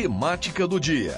Temática do dia.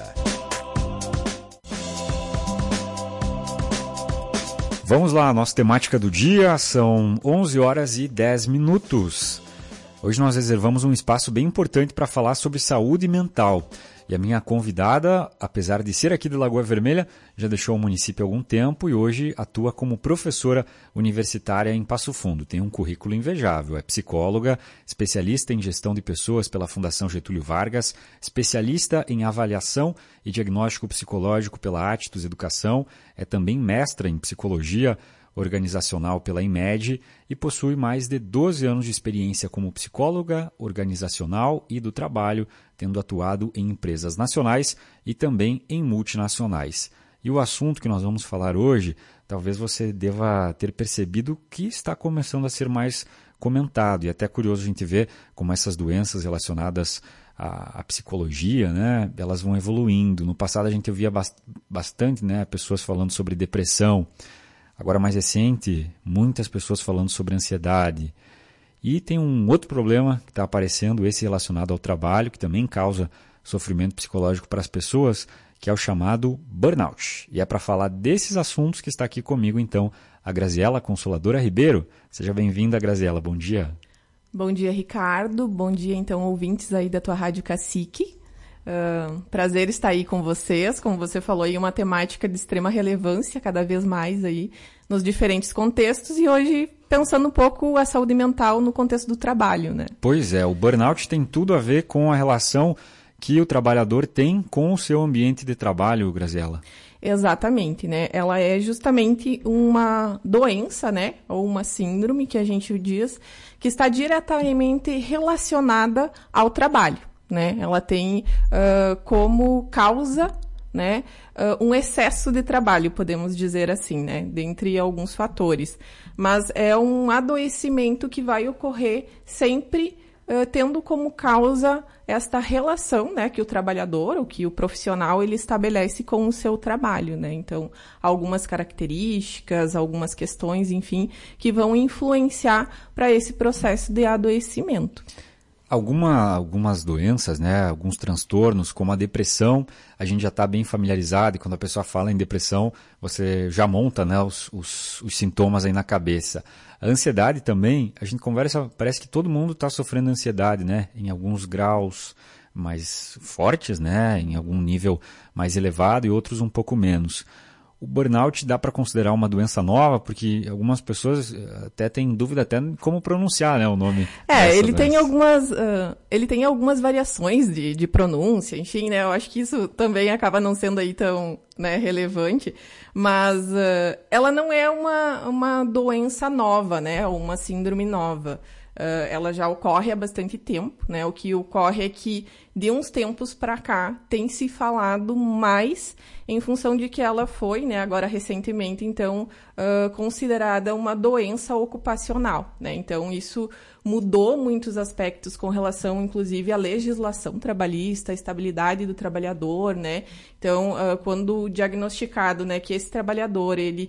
Vamos lá, nossa temática do dia, são 11 horas e 10 minutos. Hoje nós reservamos um espaço bem importante para falar sobre saúde mental. E a minha convidada, apesar de ser aqui de Lagoa Vermelha, já deixou o município há algum tempo e hoje atua como professora universitária em Passo Fundo. Tem um currículo invejável, é psicóloga, especialista em gestão de pessoas pela Fundação Getúlio Vargas, especialista em avaliação e diagnóstico psicológico pela Attus Educação, é também mestra em psicologia organizacional pela IMED e possui mais de 12 anos de experiência como psicóloga organizacional e do trabalho, tendo atuado em empresas nacionais e também em multinacionais. E o assunto que nós vamos falar hoje, talvez você deva ter percebido que está começando a ser mais comentado, e até curioso a gente ver como essas doenças relacionadas à psicologia, né, elas vão evoluindo. No passado a gente ouvia bastante, né, pessoas falando sobre depressão. Agora, mais recente, muitas pessoas falando sobre ansiedade. E tem um outro problema que está aparecendo, esse relacionado ao trabalho, que também causa sofrimento psicológico para as pessoas, que é o chamado burnout. E é para falar desses assuntos que está aqui comigo, então, a Graziela Consoladora Ribeiro. Seja bem-vinda, Graziela. Bom dia. Bom dia, Ricardo. Bom dia, então, ouvintes aí da tua Rádio Cacique. Prazer estar aí com vocês, como você falou, aí uma temática de extrema relevância, cada vez mais aí nos diferentes contextos, e hoje pensando um pouco a saúde mental no contexto do trabalho, né? Pois é, o burnout tem tudo a ver com a relação que o trabalhador tem com o seu ambiente de trabalho, Graziela. Exatamente, né? Ela é justamente uma doença, né? Ou uma síndrome que a gente diz, que está diretamente relacionada ao trabalho. Né? Ela tem como causa, né, um excesso de trabalho, podemos dizer assim, né, dentre alguns fatores. Mas é um adoecimento que vai ocorrer sempre tendo como causa esta relação, né, que o trabalhador, ou que o profissional, ele estabelece com o seu trabalho, né? Então, algumas características, algumas questões, enfim, que vão influenciar para esse processo de adoecimento. Algumas doenças, né, alguns transtornos, como a depressão, a gente já está bem familiarizado, e quando a pessoa fala em depressão, você já monta, né, os sintomas aí na cabeça. A ansiedade também, a gente conversa, parece que todo mundo está sofrendo ansiedade, né, em alguns graus mais fortes, né, em algum nível mais elevado e outros um pouco menos. O burnout dá para considerar uma doença nova, porque algumas pessoas até têm dúvida até como pronunciar, né, o nome. Ele tem algumas variações de pronúncia, enfim, né, eu acho que isso também acaba não sendo aí tão, né, relevante, mas ela não é uma doença nova, né, ou uma síndrome nova. Ela já ocorre há bastante tempo, né? O que ocorre é que, de uns tempos para cá, tem se falado mais em função de que ela foi, né, agora recentemente, então, considerada uma doença ocupacional, né? Então, isso mudou muitos aspectos com relação, inclusive, à legislação trabalhista, à estabilidade do trabalhador, né? Então, quando diagnosticado, né, que esse trabalhador, ele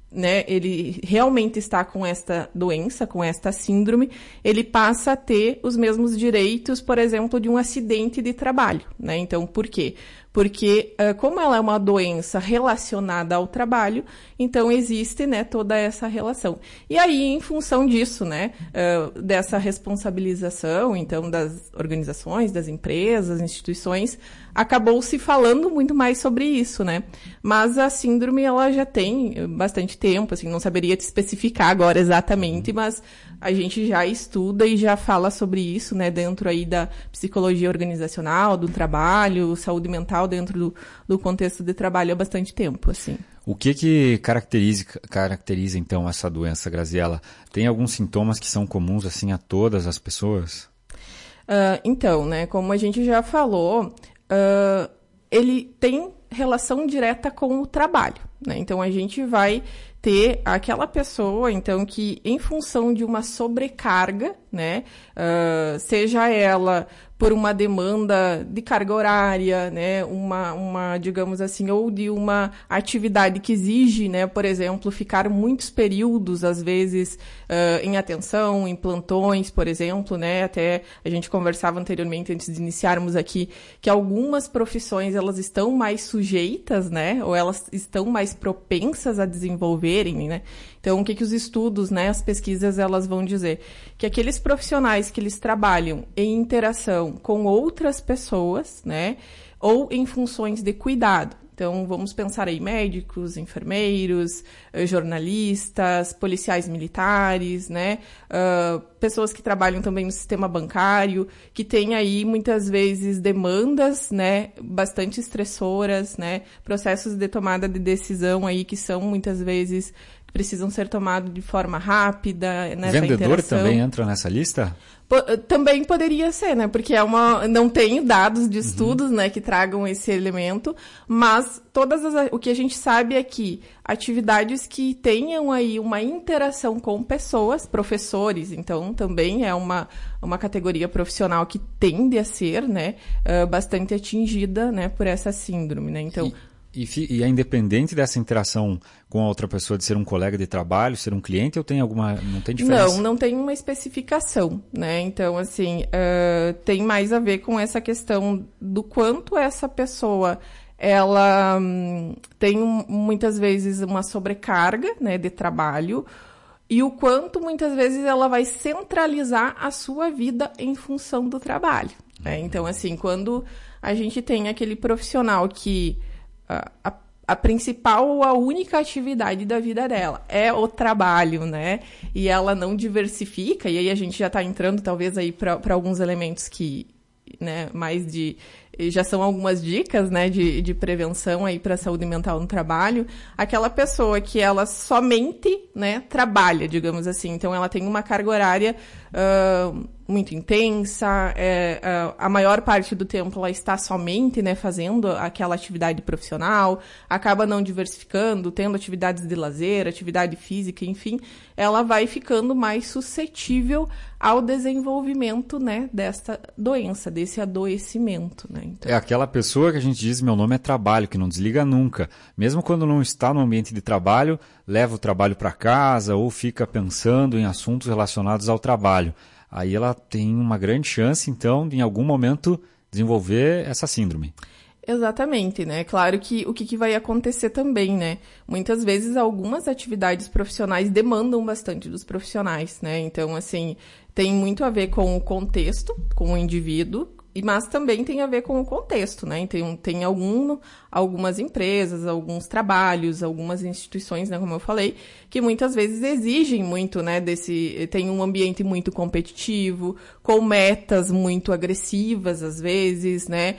realmente está com esta doença, com esta síndrome, ele passa a ter os mesmos direitos, por exemplo, de um acidente de trabalho, né? Então, por quê? Porque, como ela é uma doença relacionada ao trabalho, então existe, né, toda essa relação. E aí, em função disso, né, dessa responsabilização, então, das organizações, das empresas, instituições, acabou se falando muito mais sobre isso, né? Mas a síndrome, ela já tem bastante tempo, assim, não saberia te especificar agora exatamente, mas a gente já estuda e já fala sobre isso, né, dentro aí da psicologia organizacional, do trabalho, saúde mental dentro do contexto de trabalho há bastante tempo, assim. O que caracteriza, então, essa doença, Graziela? Tem alguns sintomas que são comuns, assim, a todas as pessoas? Então, né, como a gente já falou, ele tem relação direta com o trabalho, né? Então, a gente vai ter aquela pessoa, então, que em função de uma sobrecarga, né, seja ela por uma demanda de carga horária, né, digamos assim, ou de uma atividade que exige, né, por exemplo, ficar muitos períodos, às vezes, em atenção, em plantões, por exemplo, né, até a gente conversava anteriormente, antes de iniciarmos aqui, que algumas profissões, elas estão mais sujeitas, né, ou elas estão mais propensas a desenvolverem, né. Então, o que os estudos, né, as pesquisas, elas vão dizer? Que aqueles profissionais que eles trabalham em interação com outras pessoas, né, ou em funções de cuidado. Então, vamos pensar aí médicos, enfermeiros, jornalistas, policiais militares, né, pessoas que trabalham também no sistema bancário, que têm aí muitas vezes demandas, né, bastante estressoras, né, processos de tomada de decisão aí que são muitas vezes precisam ser tomados de forma rápida, nessa Vendedor interação. também entra nessa lista? Também poderia ser, né? Porque não tenho dados de estudos, né, que tragam esse elemento, mas o que a gente sabe é que atividades que tenham aí uma interação com pessoas, professores, então também é uma categoria profissional que tende a ser, né, bastante atingida, né, por essa síndrome, né? Então, E é independente dessa interação com a outra pessoa, de ser um colega de trabalho, ser um cliente, ou tem alguma... Não tem diferença? Não tem uma especificação, né? Então, assim, tem mais a ver com essa questão do quanto essa pessoa, ela tem muitas vezes uma sobrecarga, né, de trabalho, e o quanto muitas vezes ela vai centralizar a sua vida em função do trabalho, né? Então, assim, quando a gente tem aquele profissional que a principal ou a única atividade da vida dela é o trabalho, né? E ela não diversifica, e aí a gente já está entrando talvez aí para alguns elementos que, né, mais já são algumas dicas, né, de prevenção aí para a saúde mental no trabalho. Aquela pessoa que ela somente, né, trabalha, digamos assim, então ela tem uma carga horária muito intensa, a maior parte do tempo ela está somente, né, fazendo aquela atividade profissional, acaba não diversificando, tendo atividades de lazer, atividade física, enfim, ela vai ficando mais suscetível ao desenvolvimento, né, desta doença, desse adoecimento, né? Então, é aquela pessoa que a gente diz, meu nome é trabalho, que não desliga nunca. Mesmo quando não está no ambiente de trabalho, leva o trabalho para casa ou fica pensando em assuntos relacionados ao trabalho. Aí ela tem uma grande chance, então, de em algum momento desenvolver essa síndrome. Exatamente, né? Claro que o que vai acontecer também, né? Muitas vezes algumas atividades profissionais demandam bastante dos profissionais, né? Então, assim, tem muito a ver com o contexto, com o indivíduo, mas também tem a ver com o contexto, né? Tem algumas empresas, alguns trabalhos, algumas instituições, né, como eu falei, que muitas vezes exigem muito, né, tem um ambiente muito competitivo, com metas muito agressivas, às vezes, né?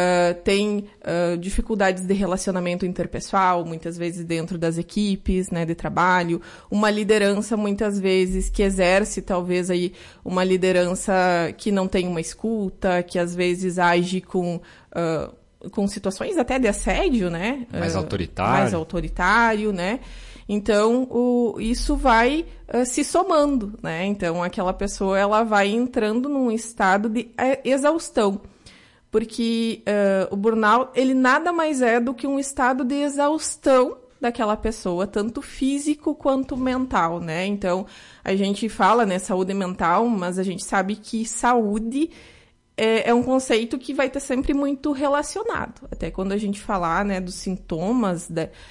Tem dificuldades de relacionamento interpessoal, muitas vezes dentro das equipes, né, de trabalho, uma liderança, muitas vezes, que exerce, talvez, aí, uma liderança que não tem uma escuta, que às vezes age com situações até de assédio, né? Mais autoritário, né? Então, isso vai se somando, né? Então, aquela pessoa, ela vai entrando num estado de exaustão. Porque o burnout, ele nada mais é do que um estado de exaustão daquela pessoa, tanto físico quanto mental, né? Então, a gente fala, né, saúde mental, mas a gente sabe que saúde é um conceito que vai estar sempre muito relacionado. Até quando a gente falar, né, dos sintomas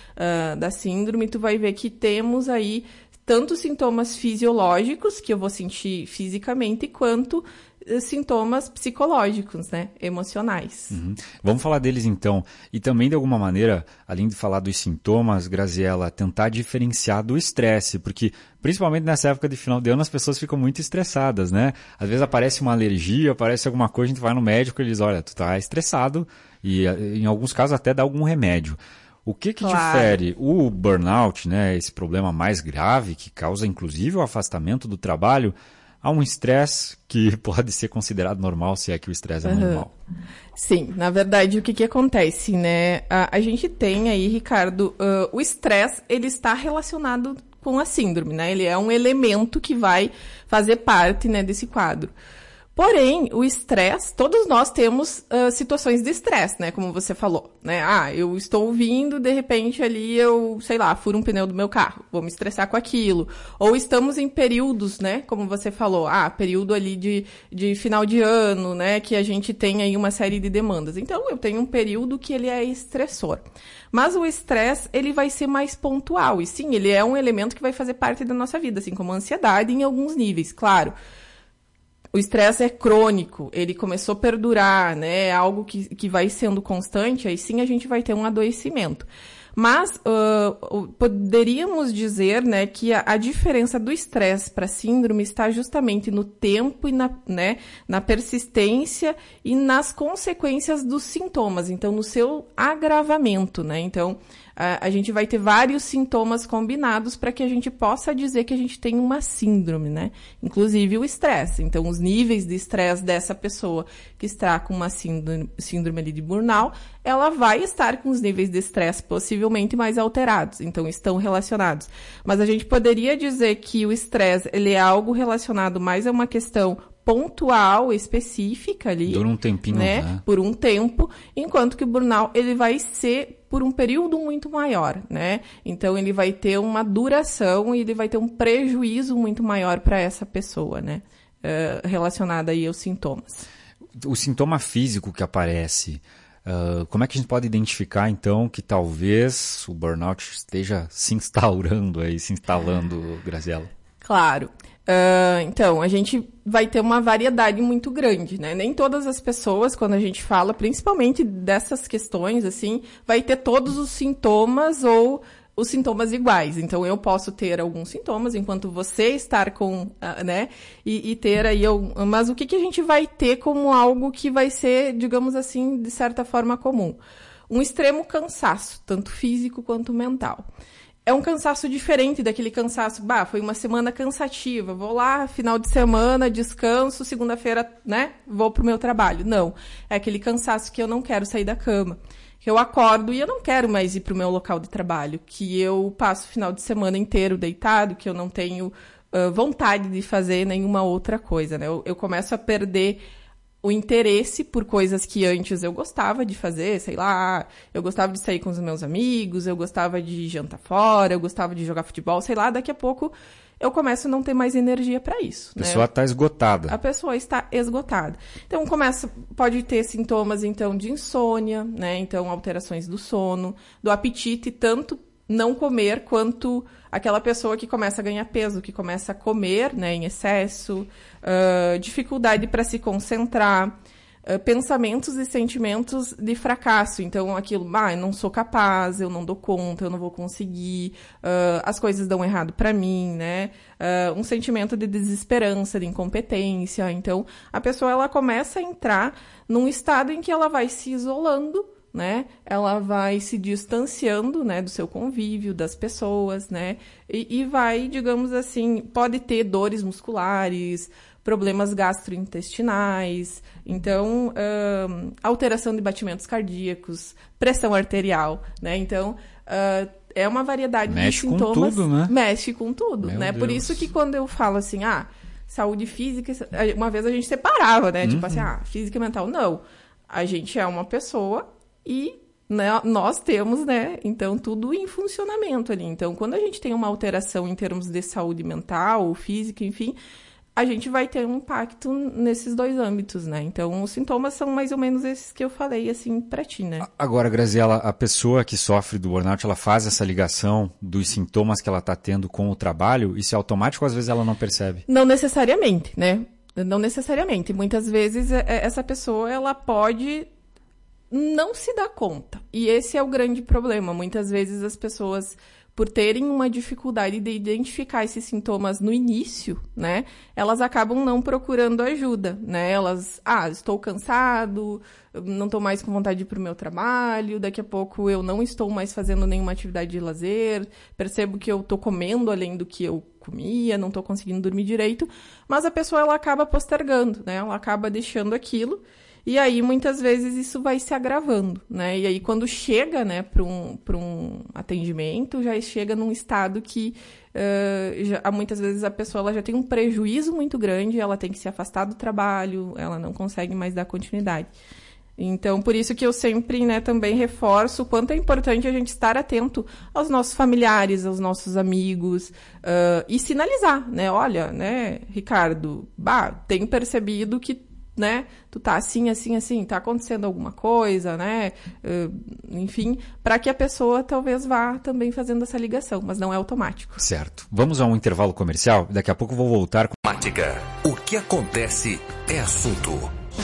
da síndrome, tu vai ver que temos aí tanto sintomas fisiológicos, que eu vou sentir fisicamente, quanto sintomas psicológicos, né, emocionais. Uhum. Vamos falar deles então. E também, de alguma maneira, além de falar dos sintomas, Graziela, tentar diferenciar do estresse, porque principalmente nessa época de final de ano as pessoas ficam muito estressadas, né? Às vezes aparece uma alergia, aparece alguma coisa, a gente vai no médico e eles, olha, tu tá estressado, e em alguns casos até dá algum remédio. O que difere o burnout, né, esse problema mais grave, que causa inclusive o afastamento do trabalho, a um estresse que pode ser considerado normal, se é que o estresse é normal. Sim, na verdade, o que acontece, né? A gente tem aí, Ricardo, o estresse, ele está relacionado com a síndrome, né? Ele é um elemento que vai fazer parte, né, desse quadro. Porém, o estresse, todos nós temos situações de estresse, né? Como você falou, né? Eu estou vindo, de repente ali eu, sei lá, furo um pneu do meu carro, vou me estressar com aquilo. Ou estamos em períodos, né? Como você falou, período ali de final de ano, né? Que a gente tem aí uma série de demandas. Então, eu tenho um período que ele é estressor. Mas o estresse, ele vai ser mais pontual. E sim, ele é um elemento que vai fazer parte da nossa vida, assim como a ansiedade em alguns níveis, claro. O estresse é crônico, ele começou a perdurar, né? É algo que vai sendo constante, aí sim a gente vai ter um adoecimento. Mas poderíamos dizer, né, que a diferença do estresse para a síndrome está justamente no tempo e na persistência e nas consequências dos sintomas, então no seu agravamento, né? Então, a gente vai ter vários sintomas combinados para que a gente possa dizer que a gente tem uma síndrome, né? Inclusive o estresse. Então, os níveis de estresse dessa pessoa que está com uma síndrome ali de burnout, ela vai estar com os níveis de estresse possivelmente mais alterados. Então, estão relacionados. Mas a gente poderia dizer que o estresse, ele é algo relacionado mais a uma questão pontual, específica ali. Dura um tempinho, né? Por um tempo, enquanto que o burnout, ele vai ser por um período muito maior, né? Então, ele vai ter uma duração e ele vai ter um prejuízo muito maior para essa pessoa, né? Relacionada aí aos sintomas. O sintoma físico que aparece, como é que a gente pode identificar, então, que talvez o burnout esteja se instalando, Graziela? Claro. Então, a gente vai ter uma variedade muito grande, né? Nem todas as pessoas, quando a gente fala, principalmente dessas questões, assim, vai ter todos os sintomas ou os sintomas iguais. Então, eu posso ter alguns sintomas, enquanto você estar com, né? E ter aí... Mas o que a gente vai ter como algo que vai ser, digamos assim, de certa forma comum? Um extremo cansaço, tanto físico quanto mental. É um cansaço diferente daquele cansaço, foi uma semana cansativa, vou lá, final de semana, descanso, segunda-feira, né, vou pro meu trabalho. Não, é aquele cansaço que eu não quero sair da cama, que eu acordo e eu não quero mais ir pro meu local de trabalho, que eu passo o final de semana inteiro deitado, que eu não tenho vontade de fazer nenhuma outra coisa, né, eu começo a perder o interesse por coisas que antes eu gostava de fazer, sei lá, eu gostava de sair com os meus amigos, eu gostava de jantar fora, eu gostava de jogar futebol, sei lá, daqui a pouco eu começo a não ter mais energia para isso. A pessoa está esgotada. A pessoa está esgotada. Então, pode ter sintomas, então, de insônia, né? Então, alterações do sono, do apetite, tanto não comer quanto aquela pessoa que começa a ganhar peso, que começa a comer, né, em excesso, dificuldade para se concentrar, pensamentos e sentimentos de fracasso. Então, aquilo, eu não sou capaz, eu não dou conta, eu não vou conseguir, as coisas dão errado para mim, né? Um sentimento de desesperança, de incompetência. Então, a pessoa ela começa a entrar num estado em que ela vai se isolando, né? Ela vai se distanciando, né, do seu convívio, das pessoas, né? E vai, digamos assim, pode ter dores musculares, problemas gastrointestinais, então, alteração de batimentos cardíacos, pressão arterial, né? Então, é uma variedade de sintomas. Mexe com tudo, né? Mexe com tudo, né? Deus. Por isso que quando eu falo assim, saúde física, uma vez a gente separava, né? Tipo assim, física e mental. Não, a gente é uma pessoa e, né, nós temos, né, então, tudo em funcionamento ali. Então, quando a gente tem uma alteração em termos de saúde mental, física, enfim, a gente vai ter um impacto nesses dois âmbitos, né? Então, os sintomas são mais ou menos esses que eu falei, assim, pra ti, né? Agora, Graziela, a pessoa que sofre do burnout, ela faz essa ligação dos sintomas que ela está tendo com o trabalho? Isso é automático ou às vezes ela não percebe? Não necessariamente, né? Não necessariamente. Muitas vezes, essa pessoa, ela pode não se dar conta. E esse é o grande problema. Muitas vezes as pessoas, por terem uma dificuldade de identificar esses sintomas no início, né, elas acabam não procurando ajuda, né, estou cansado, não estou mais com vontade de ir para o meu trabalho, daqui a pouco eu não estou mais fazendo nenhuma atividade de lazer, percebo que eu estou comendo além do que eu comia, não estou conseguindo dormir direito, mas a pessoa ela acaba postergando, né, ela acaba deixando aquilo. E aí, muitas vezes, isso vai se agravando, né? E aí, quando chega, né, para um atendimento, já chega num estado que, muitas vezes, a pessoa ela já tem um prejuízo muito grande, ela tem que se afastar do trabalho, ela não consegue mais dar continuidade. Então, por isso que eu sempre, né, também reforço o quanto é importante a gente estar atento aos nossos familiares, aos nossos amigos, e sinalizar, né? Olha, né, Ricardo, tenho percebido que, né, tu tá assim, tá acontecendo alguma coisa, né, enfim, para que a pessoa talvez vá também fazendo essa ligação, mas não é automático. Certo. Vamos a um intervalo comercial, daqui a pouco eu vou voltar com... O que acontece é assunto.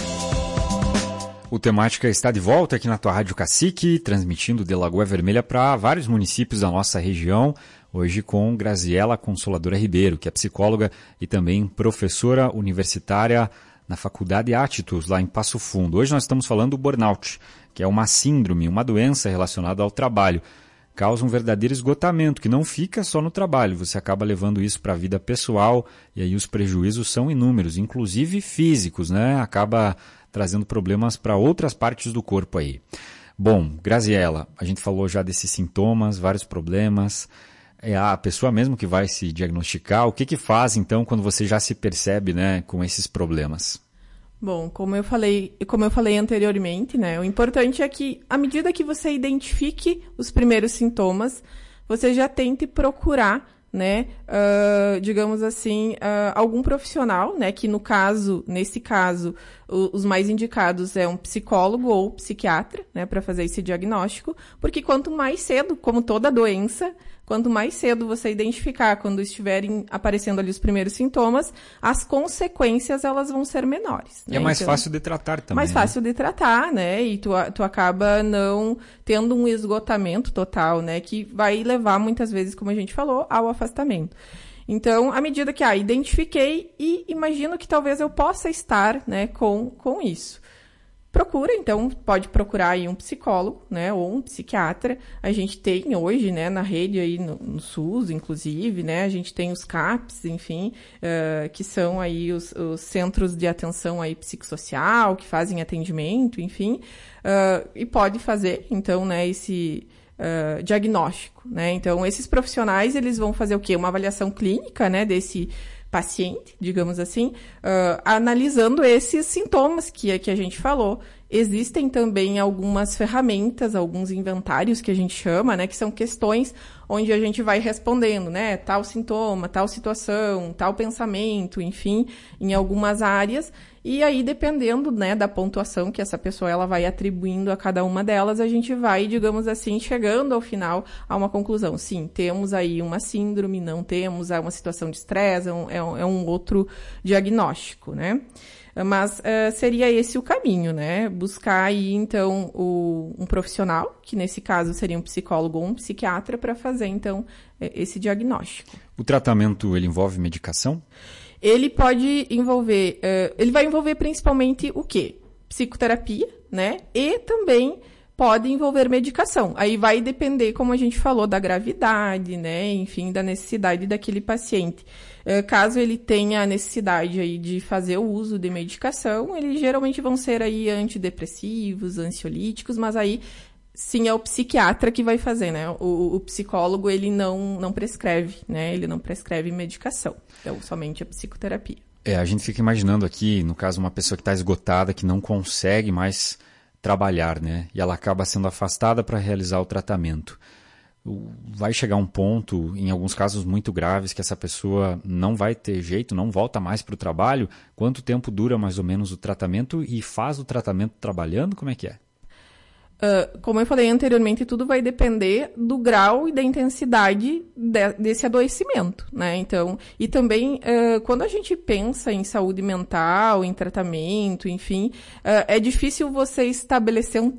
O Temática está de volta aqui na tua Rádio Cacique, transmitindo de Lagoa Vermelha para vários municípios da nossa região, hoje com Graziela Consoladora Ribeiro, que é psicóloga e também professora universitária na Faculdade Attitus, lá em Passo Fundo. Hoje nós estamos falando do burnout, que é uma síndrome, uma doença relacionada ao trabalho. Causa um verdadeiro esgotamento, que não fica só no trabalho, você acaba levando isso para a vida pessoal, e aí os prejuízos são inúmeros, inclusive físicos, né? Acaba trazendo problemas para outras partes do corpo aí. Bom, Graziela, a gente falou já desses sintomas, vários problemas. É a pessoa mesmo que vai se diagnosticar. O que faz, então, quando você já se percebe, né, com esses problemas? Bom, como eu falei anteriormente, né, o importante é que, à medida que você identifique os primeiros sintomas, você já tente procurar, né, digamos assim, algum profissional, né, que nesse caso, os mais indicados é um psicólogo ou psiquiatra, né, para fazer esse diagnóstico, porque quanto mais cedo, como toda doença, quanto mais cedo você identificar, quando estiverem aparecendo ali os primeiros sintomas, as consequências elas vão ser menores. Né? E é mais fácil de tratar também. Mais fácil de tratar, né? E tu acaba não tendo um esgotamento total, né? Que vai levar muitas vezes, como a gente falou, ao afastamento. Então, à medida que identifiquei e imagino que talvez eu possa estar, né, com isso. Pode procurar aí um psicólogo, né, ou um psiquiatra. A gente tem hoje, né, na rede aí no SUS, inclusive, né, a gente tem os CAPs, enfim, que são aí os centros de atenção aí psicossocial, que fazem atendimento, enfim, e pode fazer, então, né, esse diagnóstico, né. Então, esses profissionais, eles vão fazer o quê? Uma avaliação clínica, né, desse paciente, digamos assim, analisando esses sintomas que a gente falou. Existem também algumas ferramentas, alguns inventários que a gente chama, né, que são questões onde a gente vai respondendo, né, tal sintoma, tal situação, tal pensamento, enfim, em algumas áreas. E aí, dependendo, né, da pontuação que essa pessoa ela vai atribuindo a cada uma delas, a gente vai, digamos assim, chegando ao final a uma conclusão. Sim, temos aí uma síndrome, não temos, é uma situação de estresse, é um outro diagnóstico, né? Mas seria esse o caminho, né? Buscar aí, então, um profissional, que nesse caso seria um psicólogo ou um psiquiatra, para fazer, então, esse diagnóstico. O tratamento, ele envolve medicação? Ele pode envolver, ele vai envolver principalmente o quê? Psicoterapia, né? E também pode envolver medicação. Aí vai depender, como a gente falou, da gravidade, né? Enfim, da necessidade daquele paciente. Caso ele tenha a necessidade aí de fazer o uso de medicação, eles geralmente vão ser aí antidepressivos, ansiolíticos, mas aí sim é o psiquiatra que vai fazer, né? O psicólogo, ele não prescreve, né? Ele não prescreve medicação. Então, somente a psicoterapia. A gente fica imaginando aqui, no caso, uma pessoa que está esgotada, que não consegue mais trabalhar, né? E ela acaba sendo afastada para realizar o tratamento. Vai chegar um ponto, em alguns casos muito graves, que essa pessoa não vai ter jeito, não volta mais para o trabalho. Quanto tempo dura mais ou menos o tratamento e faz o tratamento trabalhando? Como é que é? Como eu falei anteriormente, tudo vai depender do grau e da intensidade desse adoecimento, né? Então, e também, quando a gente pensa em saúde mental, em tratamento, enfim, é difícil você estabelecer um tempo,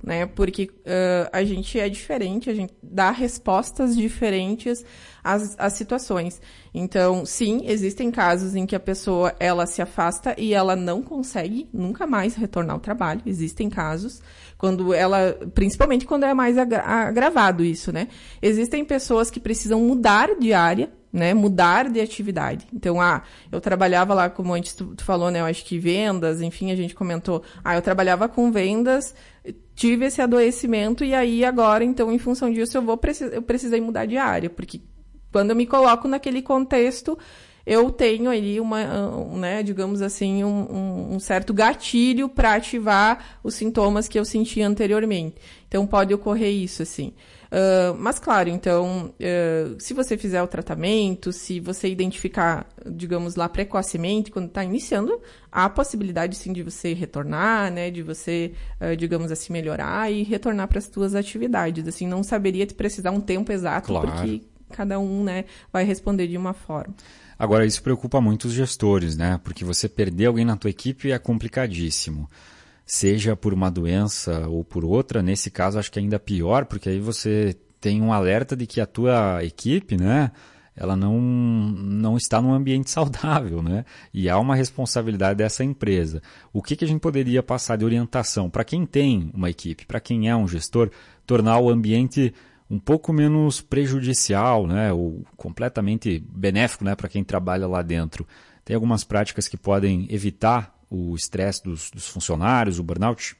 né? Porque a gente é diferente, a gente dá respostas diferentes às situações. Então, sim, existem casos em que a pessoa, ela se afasta e ela não consegue nunca mais retornar ao trabalho. Existem casos, principalmente quando é mais agravado isso, né? Existem pessoas que precisam mudar de área, né, mudar de atividade. Então, eu trabalhava lá, como antes tu falou, né, eu acho que vendas, enfim, a gente comentou, eu trabalhava com vendas, tive esse adoecimento e aí agora, então, em função disso, eu precisei mudar de área, porque quando eu me coloco naquele contexto, eu tenho ali né, digamos assim, um certo gatilho para ativar os sintomas que eu sentia anteriormente. Então, pode ocorrer isso, assim. Mas, claro, então, se você fizer o tratamento, se você identificar, digamos lá, precocemente, quando está iniciando, há a possibilidade, sim, de você retornar, né, de você, digamos assim, melhorar e retornar para as suas atividades. Assim, não saberia te precisar um tempo exato, claro, porque cada um, né, vai responder de uma forma. Agora, isso preocupa muito os gestores, né? Porque você perder alguém na tua equipe é complicadíssimo. Seja por uma doença ou por outra, nesse caso acho que é ainda pior, porque aí você tem um alerta de que a tua equipe, né, ela não está num ambiente saudável, né? E há uma responsabilidade dessa empresa. O que a gente poderia passar de orientação para quem tem uma equipe, para quem é um gestor, tornar o ambiente um pouco menos prejudicial, né, ou completamente benéfico, né, para quem trabalha lá dentro? Tem algumas práticas que podem evitar o estresse dos funcionários, o burnout?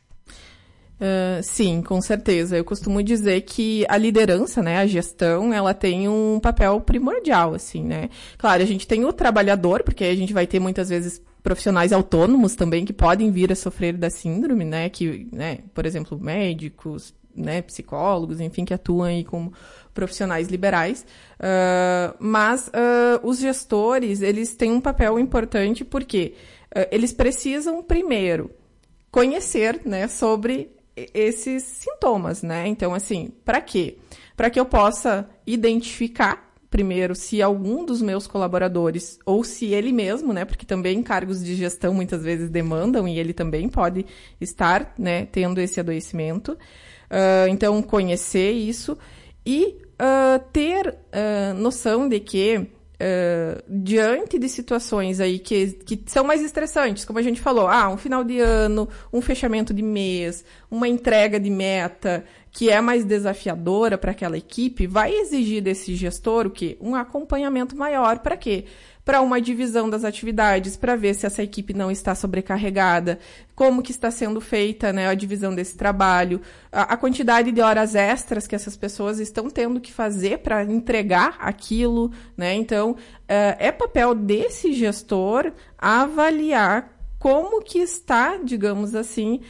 Sim, com certeza. Eu costumo dizer que a liderança, né, a gestão, ela tem um papel primordial, assim, né? Claro, a gente tem o trabalhador, porque a gente vai ter muitas vezes profissionais autônomos também que podem vir a sofrer da síndrome, né, que, né, por exemplo, médicos, né, psicólogos, enfim, que atuam aí como profissionais liberais, mas os gestores, eles têm um papel importante porque eles precisam, primeiro, conhecer, né, sobre esses sintomas, né? Então, assim, para quê? Para que eu possa identificar, primeiro, se algum dos meus colaboradores, ou se ele mesmo, né, porque também cargos de gestão muitas vezes demandam e ele também pode estar, né, tendo esse adoecimento. Então, conhecer isso e ter noção de que diante de situações aí que são mais estressantes, como a gente falou, um final de ano, um fechamento de mês, uma entrega de meta que é mais desafiadora para aquela equipe, vai exigir desse gestor o quê? Um acompanhamento maior. Para quê? Para uma divisão das atividades, para ver se essa equipe não está sobrecarregada, como que está sendo feita, né, a divisão desse trabalho, a quantidade de horas extras que essas pessoas estão tendo que fazer para entregar aquilo, né? Então, é papel desse gestor avaliar como que está, digamos assim,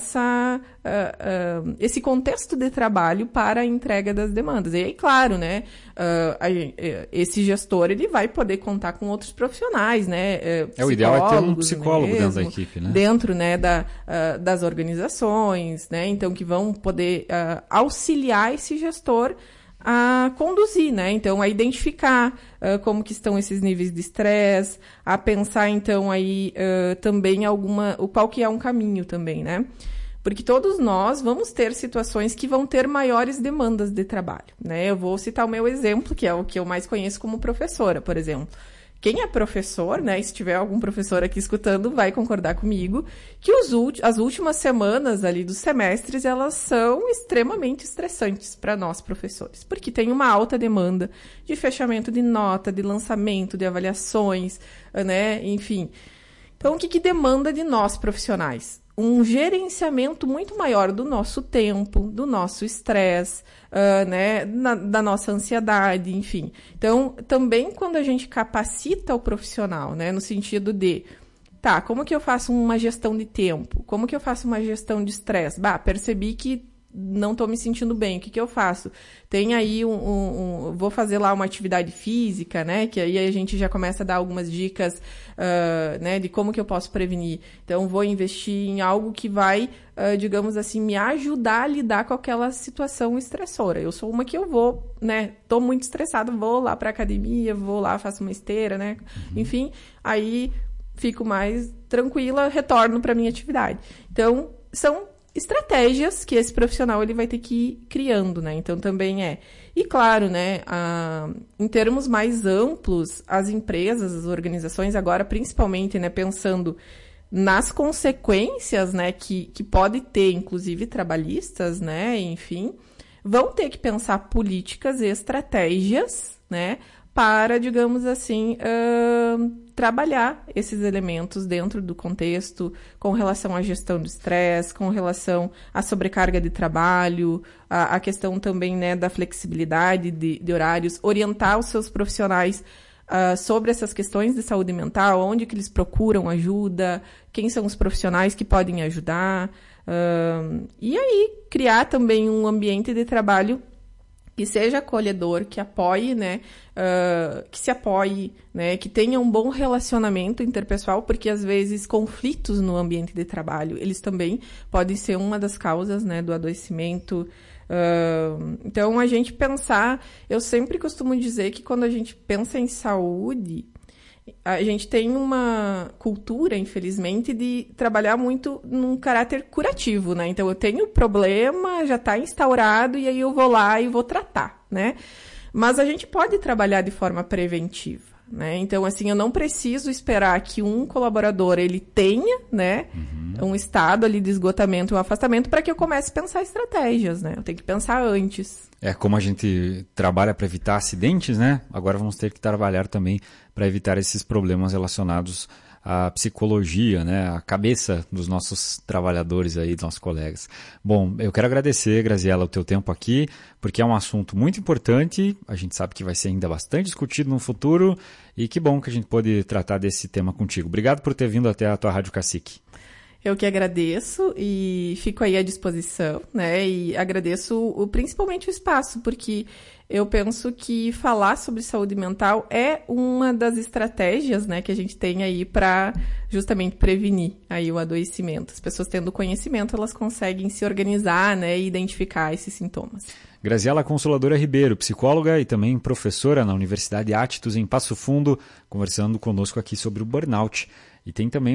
esse contexto de trabalho para a entrega das demandas. E aí, claro, né, esse gestor ele vai poder contar com outros profissionais, né? O ideal é ter um psicólogo mesmo, dentro da equipe, né? Dentro, né, das organizações, né? Então, que vão poder auxiliar esse gestor a conduzir, né? Então, a identificar como que estão esses níveis de estresse, a pensar, então, aí também qual que é um caminho também, né? Porque todos nós vamos ter situações que vão ter maiores demandas de trabalho, né? Eu vou citar o meu exemplo, que é o que eu mais conheço como professora, por exemplo. Quem é professor, né, se tiver algum professor aqui escutando, vai concordar comigo, que as últimas semanas ali dos semestres, elas são extremamente estressantes para nós professores, porque tem uma alta demanda de fechamento de nota, de lançamento, de avaliações, né, enfim. Então, o que demanda de nós profissionais? Um gerenciamento muito maior do nosso tempo, do nosso estresse, né, da nossa ansiedade, enfim. Então, também quando a gente capacita o profissional, né, no sentido de, como que eu faço uma gestão de tempo? Como que eu faço uma gestão de estresse? Percebi que não estou me sentindo bem, o que eu faço? Tem aí vou fazer lá uma atividade física, né, que aí a gente já começa a dar algumas dicas, né, de como que eu posso prevenir. Então, vou investir em algo que vai, digamos assim, me ajudar a lidar com aquela situação estressora. Eu sou uma que eu vou, né, tô muito estressada, vou lá para academia, vou lá, faço uma esteira, né, enfim, aí fico mais tranquila, retorno para minha atividade. Então, são estratégias que esse profissional ele vai ter que ir criando, né? Então também E claro, né, em termos mais amplos, as empresas, as organizações agora, principalmente, né, pensando nas consequências, né, que pode ter, inclusive trabalhistas, né, enfim, vão ter que pensar políticas e estratégias, né, para, digamos assim, trabalhar esses elementos dentro do contexto com relação à gestão do estresse, com relação à sobrecarga de trabalho, a questão também, né, da flexibilidade de horários, orientar os seus profissionais sobre essas questões de saúde mental, onde que eles procuram ajuda, quem são os profissionais que podem ajudar, e aí criar também um ambiente de trabalho que seja acolhedor, que apoie, né, que se apoie, né, que tenha um bom relacionamento interpessoal, porque às vezes conflitos no ambiente de trabalho, eles também podem ser uma das causas, né, do adoecimento. Então, a gente pensar, eu sempre costumo dizer que quando a gente pensa em saúde, a gente tem uma cultura, infelizmente, de trabalhar muito num caráter curativo, né? Então, eu tenho problema, já está instaurado, e aí eu vou lá e vou tratar, né? Mas a gente pode trabalhar de forma preventiva, né? Então, assim, eu não preciso esperar que um colaborador, ele tenha, né, um estado ali de esgotamento, um afastamento, para que eu comece a pensar estratégias, né? Eu tenho que pensar antes. Como a gente trabalha para evitar acidentes, né? Agora vamos ter que trabalhar também para evitar esses problemas relacionados à psicologia, né? A cabeça dos nossos trabalhadores aí, dos nossos colegas. Bom, eu quero agradecer, Graziela, o teu tempo aqui, porque é um assunto muito importante, a gente sabe que vai ser ainda bastante discutido no futuro, e que bom que a gente pôde tratar desse tema contigo. Obrigado por ter vindo até a tua Rádio Cacique. Eu que agradeço e fico aí à disposição, né? E agradeço principalmente o espaço, porque eu penso que falar sobre saúde mental é uma das estratégias, né, que a gente tem aí para justamente prevenir aí o adoecimento. As pessoas tendo conhecimento, elas conseguem se organizar, né, e identificar esses sintomas. Graziela Consoladora Ribeiro, psicóloga e também professora na Universidade Attus, em Passo Fundo, conversando conosco aqui sobre o burnout. E tem também